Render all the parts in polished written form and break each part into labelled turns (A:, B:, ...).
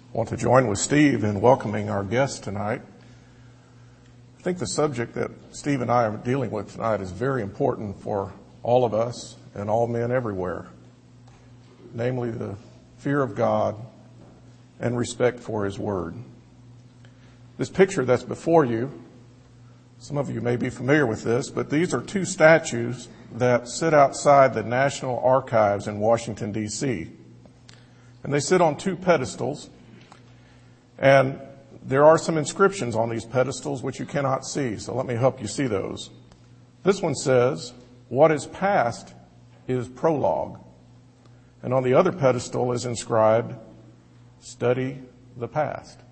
A: I want to join with Steve in welcoming our guest tonight. I think the subject that Steve and I are dealing with tonight is very important for all of us and all men everywhere, namely the fear of God and respect for His Word. This picture that's before you, some of you may be familiar with this, but these are two statues that sit outside the National Archives in Washington, D.C. And they sit on two pedestals. And there are some inscriptions on these pedestals which you cannot see, so let me help you see those. This one says, "What is past is prologue." And on the other pedestal is inscribed, "Study the past."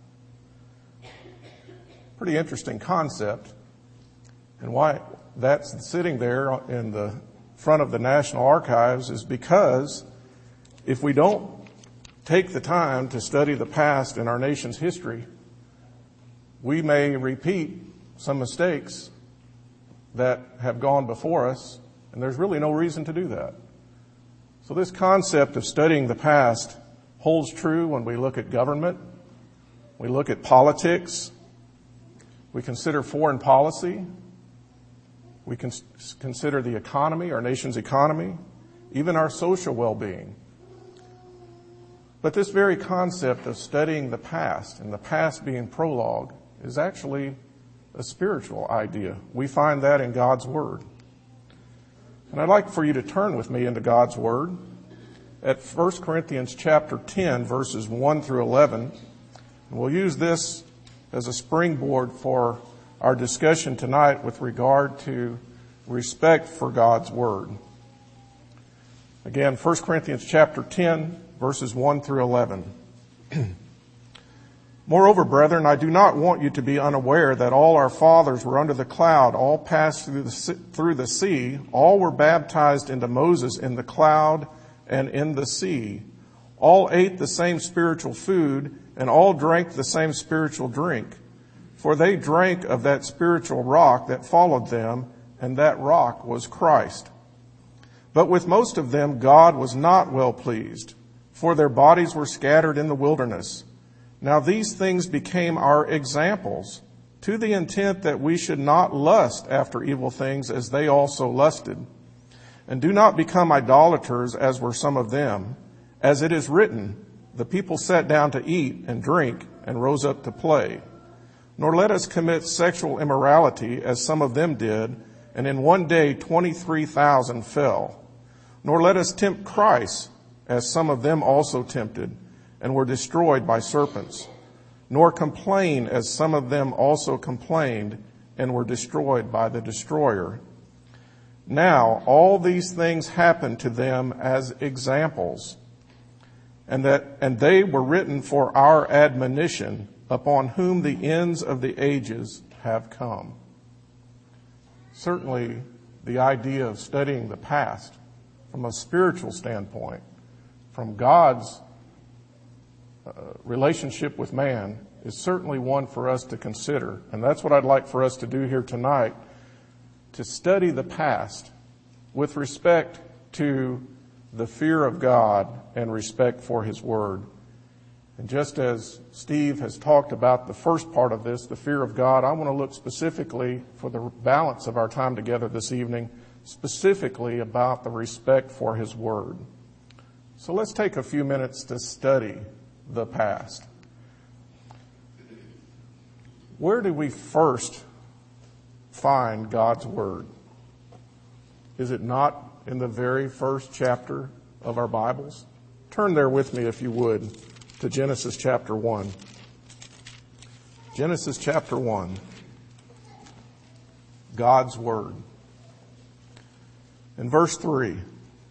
A: Pretty interesting concept. And why that's sitting there in the front of the National Archives is because if we don't take the time to study the past in our nation's history, we may repeat some mistakes that have gone before us, and there's really no reason to do that. So this concept of studying the past holds true when we look at government, we look at politics, we consider foreign policy, we can consider the economy, our nation's economy, even our social well-being. But this very concept of studying the past and the past being prologue is actually a spiritual idea. We find that in God's Word. And I'd like for you to turn with me into God's Word at 1 Corinthians chapter 10, verses 1 through 11. And we'll use this as a springboard for our discussion tonight with regard to respect for God's Word. Again, 1 Corinthians chapter 10, verses 1 through 11. "Moreover, brethren, I do not want you to be unaware that all our fathers were under the cloud, all passed through the sea, all were baptized into Moses in the cloud and in the sea. All ate the same spiritual food, and all drank the same spiritual drink. For they drank of that spiritual rock that followed them, and that rock was Christ. But with most of them God was not well pleased, for their bodies were scattered in the wilderness. Now these things became our examples, to the intent that we should not lust after evil things as they also lusted. And do not become idolaters as were some of them. As it is written, the people sat down to eat and drink and rose up to play. Nor let us commit sexual immorality as some of them did, and in one day 23,000 fell. Nor let us tempt Christ, as some of them also tempted, and were destroyed by serpents. Nor complain, as some of them also complained, and were destroyed by the destroyer. Now all these things happened to them as examples, and they were written for our admonition, upon whom the ends of the ages have come." Certainly, the idea of studying the past from a spiritual standpoint, from God's relationship with man, is certainly one for us to consider. And that's what I'd like for us to do here tonight, to study the past with respect to the fear of God and respect for His Word. And just as Steve has talked about the first part of this, the fear of God, I want to look specifically, for the balance of our time together this evening, specifically about the respect for His Word. So let's take a few minutes to study the past. Where do we first find God's Word? Is it not in the very first chapter of our Bibles? Turn there with me, if you would, to Genesis chapter 1. Genesis chapter 1. God's Word. In verse 3,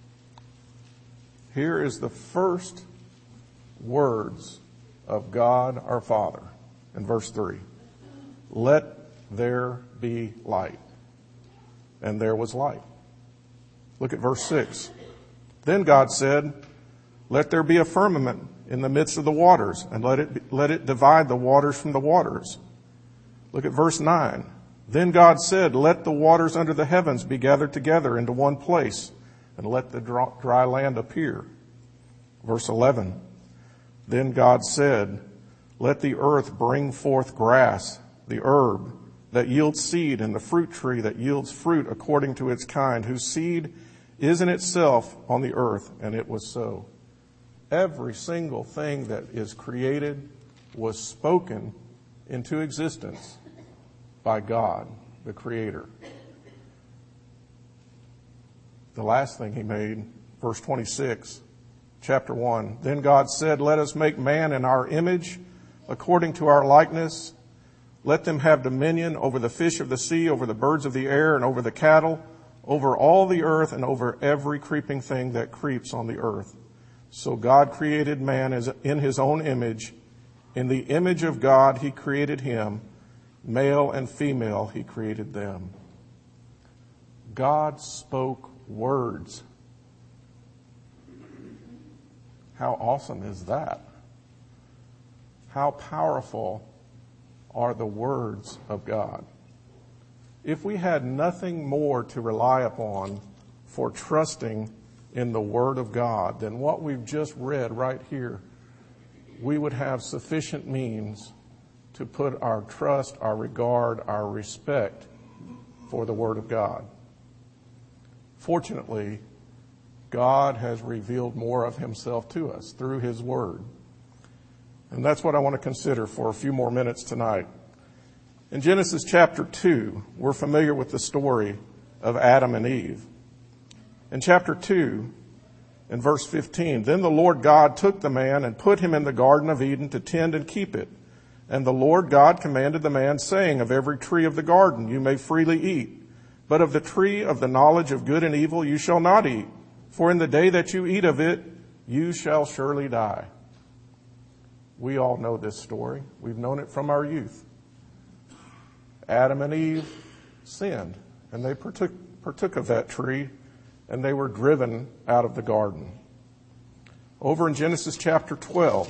A: here is the first words of God our Father. In verse 3, "Let there be light." And there was light. Look at verse 6. "Then God said, let there be a firmament in the midst of the waters, and let it divide the waters from the waters." Look at verse 9. "Then God said, let the waters under the heavens be gathered together into one place, and let the dry land appear." Verse 11. "Then God said, Let the earth bring forth grass, the herb that yields seed, and the fruit tree that yields fruit according to its kind, whose seed is in itself on the earth. And it was so. Every single thing that is created was spoken into existence by God, the Creator. The last thing he made, verse 26, chapter 1. Then God said, let us make man in our image, according to our likeness. Let them have dominion over the fish of the sea, over the birds of the air, and over the cattle, over all the earth, and over every creeping thing that creeps on the earth. So God created man as in his own image. In the image of God he created him. Male and female he created them. God spoke words. How awesome is that? How powerful are the words of God? If we had nothing more to rely upon for trusting in the Word of God than what we've just read right here, we would have sufficient means to put our trust, our regard, our respect for the Word of God. Fortunately, God has revealed more of himself to us through his Word. And that's what I want to consider for a few more minutes tonight. In Genesis chapter 2, we're familiar with the story of Adam and Eve. In chapter 2, in verse 15, then the Lord God took the man and put him in the Garden of Eden to tend and keep it. And the Lord God commanded the man, saying, of every tree of the garden you may freely eat, but of the tree of the knowledge of good and evil you shall not eat. For in the day that you eat of it, you shall surely die. We all know this story. We've known it from our youth. Adam and Eve sinned, and they partook of that tree, and they were driven out of the garden. Over in Genesis chapter 12,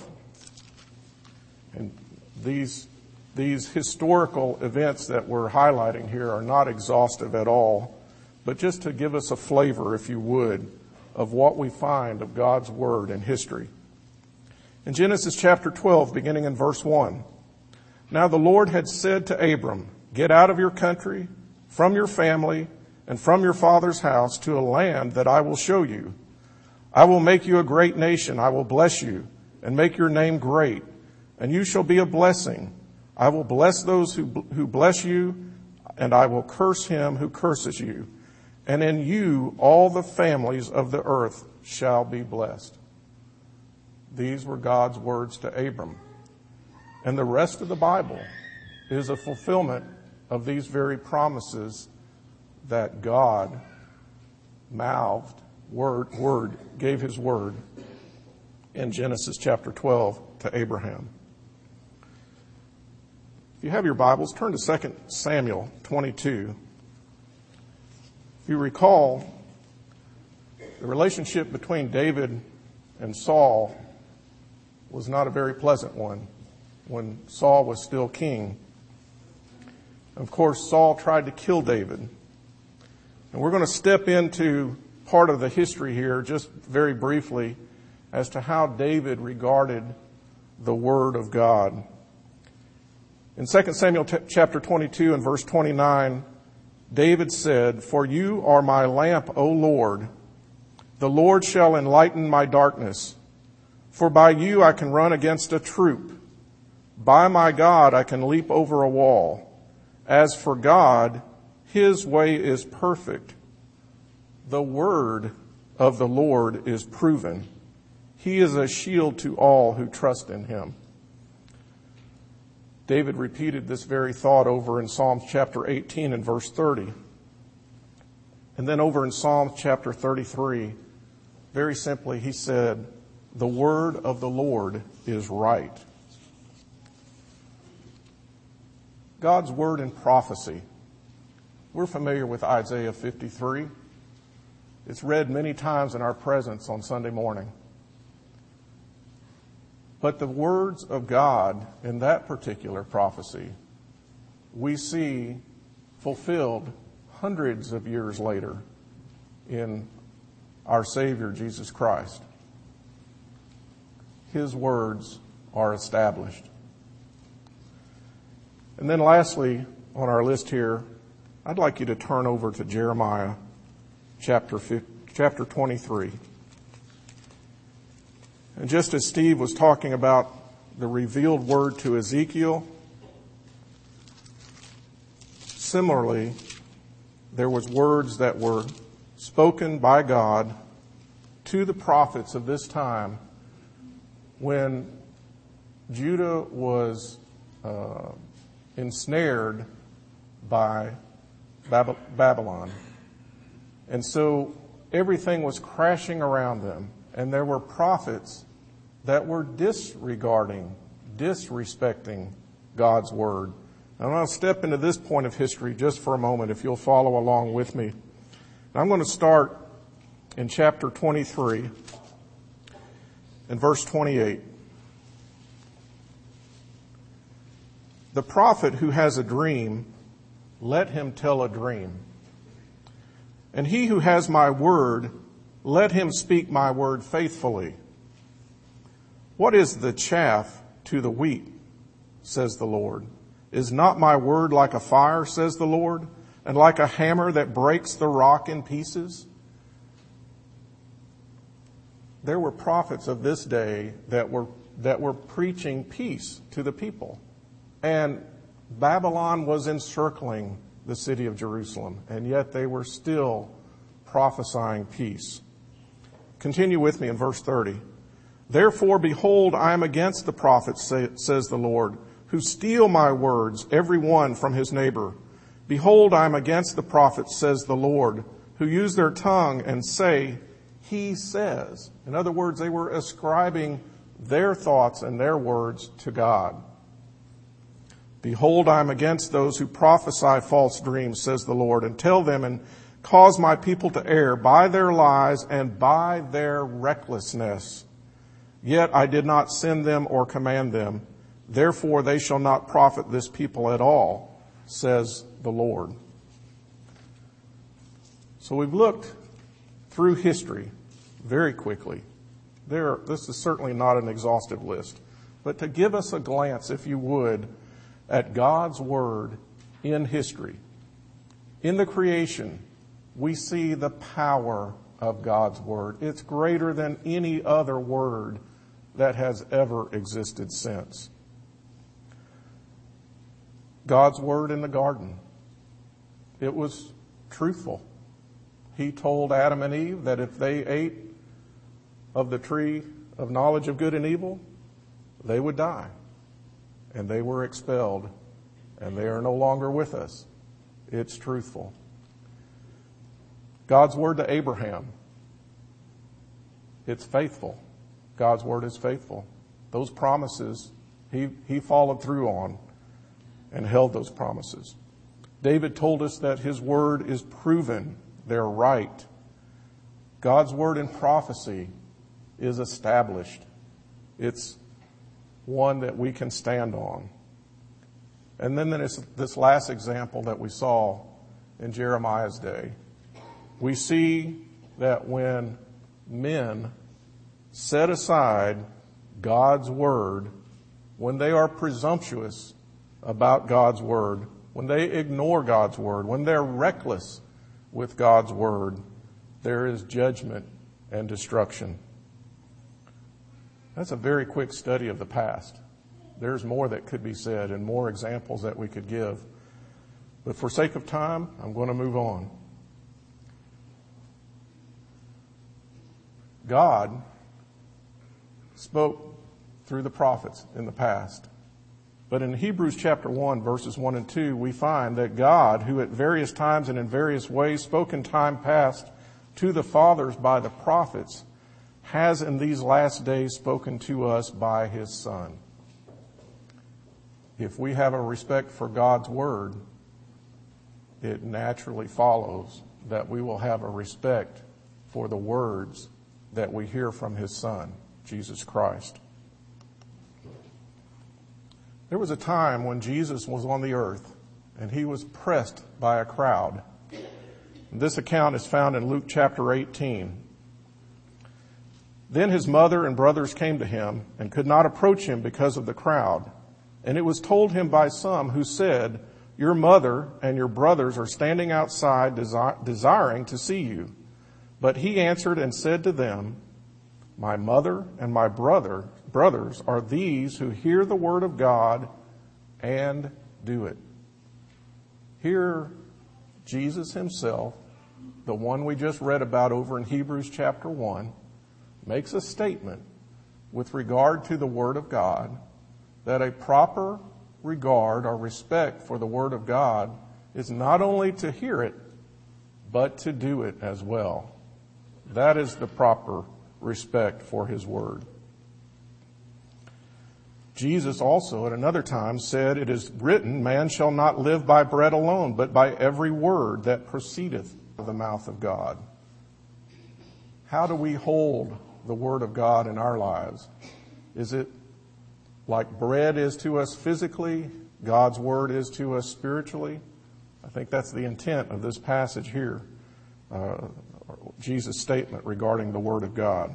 A: and these historical events that we're highlighting here are not exhaustive at all, but just to give us a flavor, if you would, of what we find of God's Word in history. In Genesis chapter 12, beginning in verse 1, now the Lord had said to Abram, get out of your country, from your family, and from your father's house to a land that I will show you. I will make you a great nation. I will bless you and make your name great, and you shall be a blessing. I will bless those who bless you, and I will curse him who curses you. And in you all the families of the earth shall be blessed. These were God's words to Abram. And the rest of the Bible is a fulfillment of these very promises that God gave his word in Genesis chapter 12 to Abraham. If you have your Bibles, turn to 2 Samuel 22. If you recall, the relationship between David and Saul was not a very pleasant one when Saul was still king. Of course, Saul tried to kill David. And we're going to step into part of the history here just very briefly as to how David regarded the Word of God. In 2 Samuel chapter 22 and verse 29, David said, for you are my lamp, O Lord. The Lord shall enlighten my darkness. For by you I can run against a troop. By my God I can leap over a wall. As for God, his way is perfect. The word of the Lord is proven. He is a shield to all who trust in him. David repeated this very thought over in Psalms chapter 18 and verse 30. And then over in Psalms chapter 33, very simply, he said, the word of the Lord is right. God's word in prophecy. We're familiar with Isaiah 53. It's read many times in our presence on Sunday morning. But the words of God in that particular prophecy, we see fulfilled hundreds of years later in our Savior, Jesus Christ. His words are established. And then lastly, on our list here, I'd like you to turn over to Jeremiah chapter 23. And just as Steve was talking about the revealed word to Ezekiel, similarly, there was words that were spoken by God to the prophets of this time when Judah was ensnared by Babylon. And so everything was crashing around them. And there were prophets that were disregarding, disrespecting God's word. I'm going to step into this point of history just for a moment, if you'll follow along with me. I'm going to start in chapter 23 and verse 28. The prophet who has a dream, let him tell a dream. And he who has my word, let him speak my word faithfully. What is the chaff to the wheat, says the Lord? Is not my word like a fire, says the Lord, and like a hammer that breaks the rock in pieces? There were prophets of this day that were preaching peace to the people. And Babylon was encircling the city of Jerusalem, and yet they were still prophesying peace. Continue with me in verse 30. Therefore, behold, I am against the prophets, says the Lord, who steal my words, every one from his neighbor. Behold, I am against the prophets, says the Lord, who use their tongue and say, he says. In other words, they were ascribing their thoughts and their words to God. Behold, I am against those who prophesy false dreams, says the Lord, and tell them and cause my people to err by their lies and by their recklessness. Yet I did not send them or command them. Therefore they shall not profit this people at all, says the Lord. So we've looked through history very quickly. This is certainly not an exhaustive list, but to give us a glance, if you would, at God's word in history. In the creation, we see the power of God's word. It's greater than any other word that has ever existed since. God's word in the garden, it was truthful. He told Adam and Eve that if they ate of the tree of knowledge of good and evil, they would die. And they were expelled, and they are no longer with us. It's truthful. God's word to Abraham, it's faithful. God's word is faithful. Those promises, he followed through on and held those promises. David told us that his word is proven. They're right. God's word in prophecy is established. It's one that we can stand on. And then there's this last example that we saw in Jeremiah's day. We see that when men set aside God's word, when they are presumptuous about God's word, when they ignore God's word, when they're reckless with God's word, there is judgment and destruction. That's a very quick study of the past. There's more that could be said and more examples that we could give. But for sake of time, I'm going to move on. God spoke through the prophets in the past. But in Hebrews chapter 1, verses 1 and 2, we find that God, who at various times and in various ways spoke in time past to the fathers by the prophets, has in these last days spoken to us by his Son. If we have a respect for God's word, it naturally follows that we will have a respect for the words that we hear from his Son, Jesus Christ. There was a time when Jesus was on the earth and he was pressed by a crowd. This account is found in Luke chapter 18. Then his mother and brothers came to him and could not approach him because of the crowd. And it was told him by some who said, "Your mother and your brothers are standing outside desiring to see you." But he answered and said to them, "My mother and my brothers are these who hear the word of God and do it." Here, Jesus himself, the one we just read about over in Hebrews chapter 1, makes a statement with regard to the word of God, that a proper regard or respect for the word of God is not only to hear it, but to do it as well. That is the proper respect for his word. Jesus also at another time said, "It is written, man shall not live by bread alone, but by every word that proceedeth out of the mouth of God." How do we hold the word of God in our lives? Is it like bread is to us physically, God's word is to us spiritually? I think that's the intent of this passage here, Jesus' statement regarding the word of God.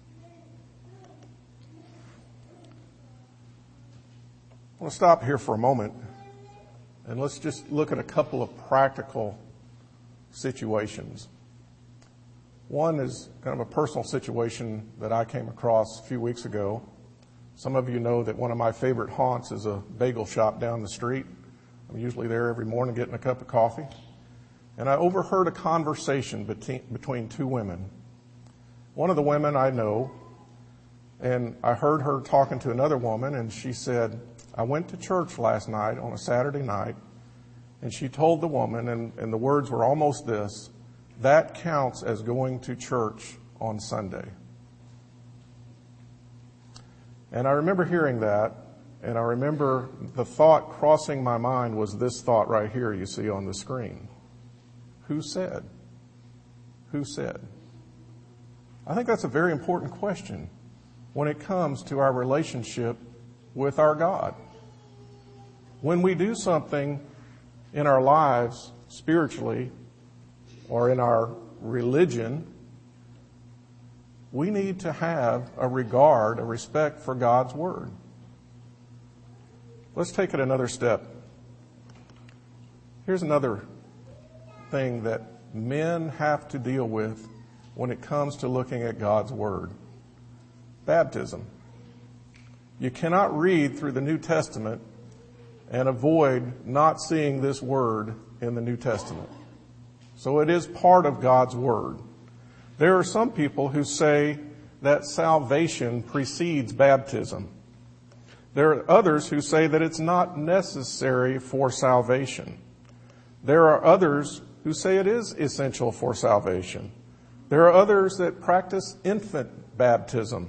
A: I want to stop here for a moment and let's just look at a couple of practical situations. One is kind of a personal situation that I came across a few weeks ago. Some of you know that one of my favorite haunts is a bagel shop down the street. I'm usually there every morning getting a cup of coffee. And I overheard a conversation between two women. One of the women I know, and I heard her talking to another woman, and she said, "I went to church last night on a Saturday night," and she told the woman, and the words were almost this, "That counts as going to church on Sunday." And I remember hearing that, and I remember the thought crossing my mind was this thought right here you see on the screen. Who said? Who said? I think that's a very important question when it comes to our relationship with our God. When we do something in our lives spiritually or in our religion, we need to have a regard, a respect for God's word. Let's take it another step. Here's another thing that men have to deal with when it comes to looking at God's word. Baptism. You cannot read through the New Testament and avoid not seeing this word in the New Testament. So it is part of God's word. There are some people who say that salvation precedes baptism. There are others who say that it's not necessary for salvation. There are others who say it is essential for salvation. There are others that practice infant baptism.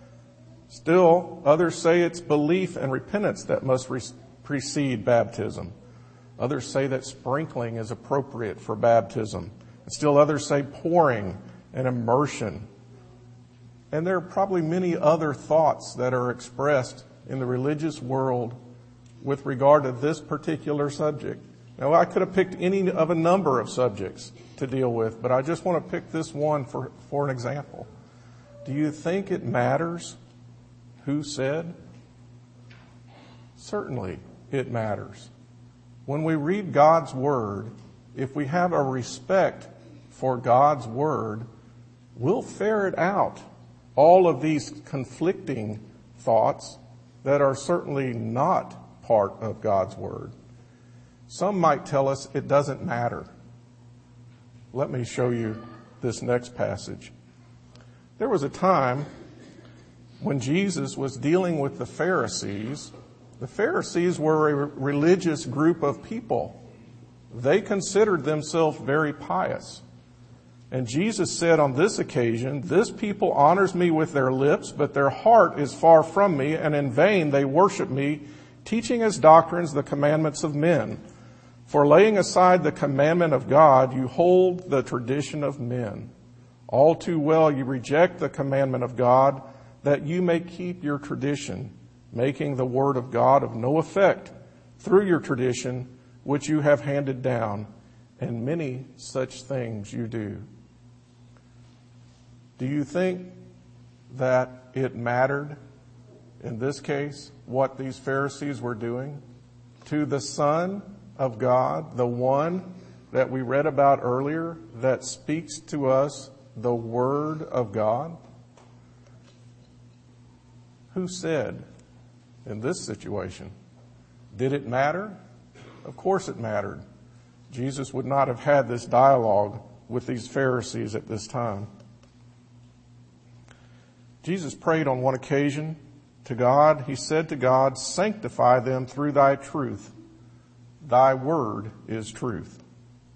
A: Still, others say it's belief and repentance that must precede baptism. Others say that sprinkling is appropriate for baptism. And still others say pouring and immersion. And there are probably many other thoughts that are expressed in the religious world with regard to this particular subject. Now, I could have picked any of a number of subjects to deal with, but I just want to pick this one for an example. Do you think it matters who said? Certainly it matters. When we read God's word, if we have a respect for God's word, we'll ferret out all of these conflicting thoughts that are certainly not part of God's word. Some might tell us it doesn't matter. Let me show you this next passage. There was a time when Jesus was dealing with the Pharisees. The Pharisees were a religious group of people. They considered themselves very pious. And Jesus said on this occasion, "This people honors me with their lips, but their heart is far from me, and in vain they worship me, teaching as doctrines the commandments of men. For laying aside the commandment of God, you hold the tradition of men. All too well you reject the commandment of God, that you may keep your tradition, making the word of God of no effect through your tradition, which you have handed down, and many such things you do." Do you think that it mattered in this case, what these Pharisees were doing to the Son of God, the one that we read about earlier that speaks to us the Word of God? Who said in this situation? Did it matter? Of course it mattered. Jesus would not have had this dialogue with these Pharisees at this time. Jesus prayed on one occasion to God. He said to God, "Sanctify them through thy truth. Thy word is truth."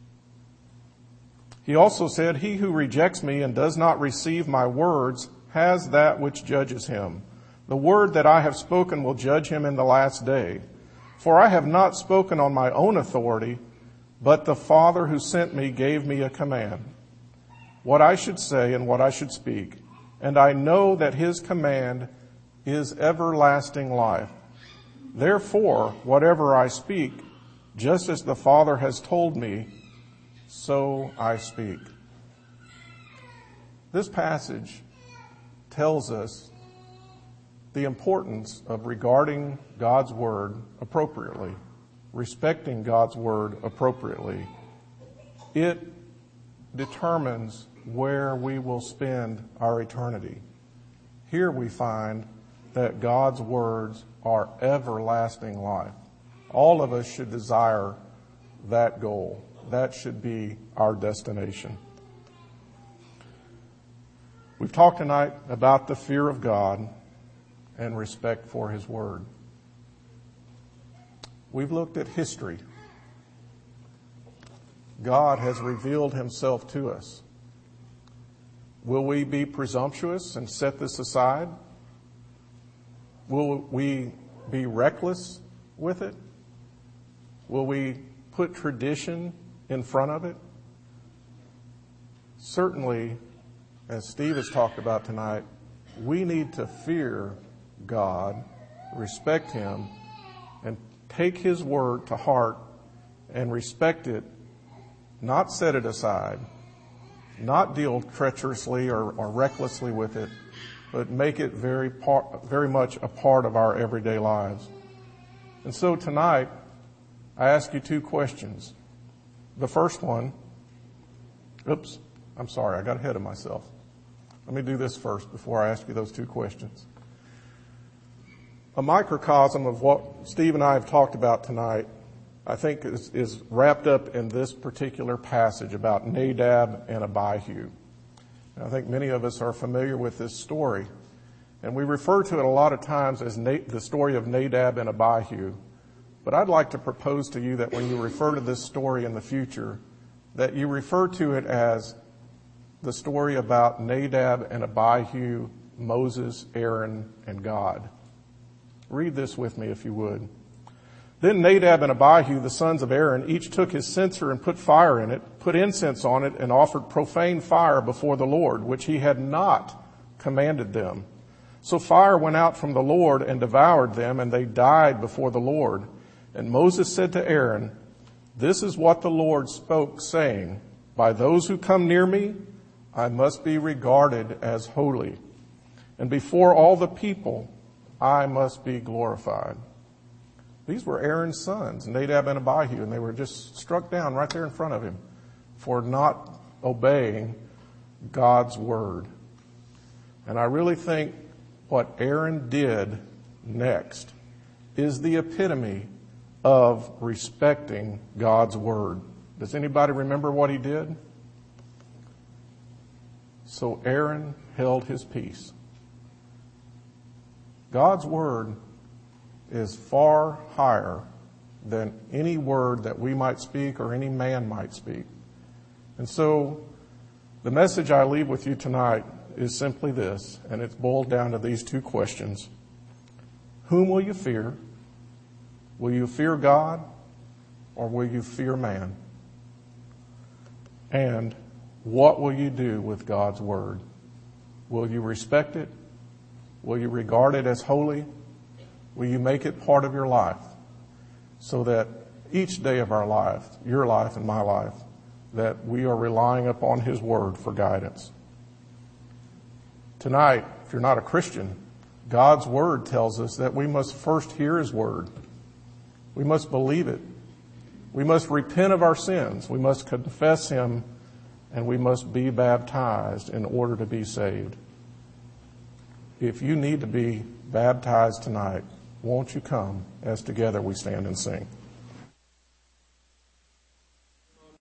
A: He also said, "He who rejects me and does not receive my words has that which judges him. The word that I have spoken will judge him in the last day. For I have not spoken on my own authority, but the Father who sent me gave me a command, what I should say and what I should speak. And I know that his command is everlasting life. Therefore, whatever I speak, just as the Father has told me, so I speak." This passage tells us the importance of regarding God's Word appropriately, respecting God's Word appropriately. It determines where we will spend our eternity. Here we find that God's words are everlasting life. All of us should desire that goal. That should be our destination. We've talked tonight about the fear of God and respect for His Word. We've looked at history. God has revealed Himself to us. Will we be presumptuous and set this aside? Will we be reckless with it? Will we put tradition in front of it? Certainly, as Steve has talked about tonight, we need to fear God, respect Him, and take His word to heart and respect it, not set it aside, not deal treacherously or recklessly with it, but make it very much a part of our everyday lives. And so tonight, I ask you two questions. The first one, I'm sorry, I got ahead of myself. Let me do this first before I ask you those two questions. A microcosm of what Steve and I have talked about tonight, I think is wrapped up in this particular passage about Nadab and Abihu. And I think many of us are familiar with this story. And we refer to it a lot of times as the story of Nadab and Abihu. But I'd like to propose to you that when you refer to this story in the future, that you refer to it as the story about Nadab and Abihu, Moses, Aaron, and God. Read this with me if you would. Then Nadab and Abihu, the sons of Aaron, each took his censer and put fire in it, put incense on it, and offered profane fire before the Lord, which he had not commanded them. So fire went out from the Lord and devoured them, and they died before the Lord. And Moses said to Aaron, "This is what the Lord spoke, saying, by those who come near me, I must be regarded as holy. And before all the people, I must be glorified." These were Aaron's sons, Nadab and Abihu, and they were just struck down right there in front of him for not obeying God's word. And I really think what Aaron did next is the epitome of respecting God's word. Does anybody remember what he did? So Aaron held his peace. God's word is far higher than any word that we might speak or any man might speak. And so the message I leave with you tonight is simply this, and it's boiled down to these two questions. Whom will you fear? Will you fear God or will you fear man? And what will you do with God's word? Will you respect it? Will you regard it as holy? Will you make it part of your life so that each day of our life, your life and my life, that we are relying upon His word for guidance? Tonight, if you're not a Christian, God's Word tells us that we must first hear His Word. We must believe it. We must repent of our sins. We must confess Him, and we must be baptized in order to be saved. If you need to be baptized tonight, won't you come as together we stand and sing?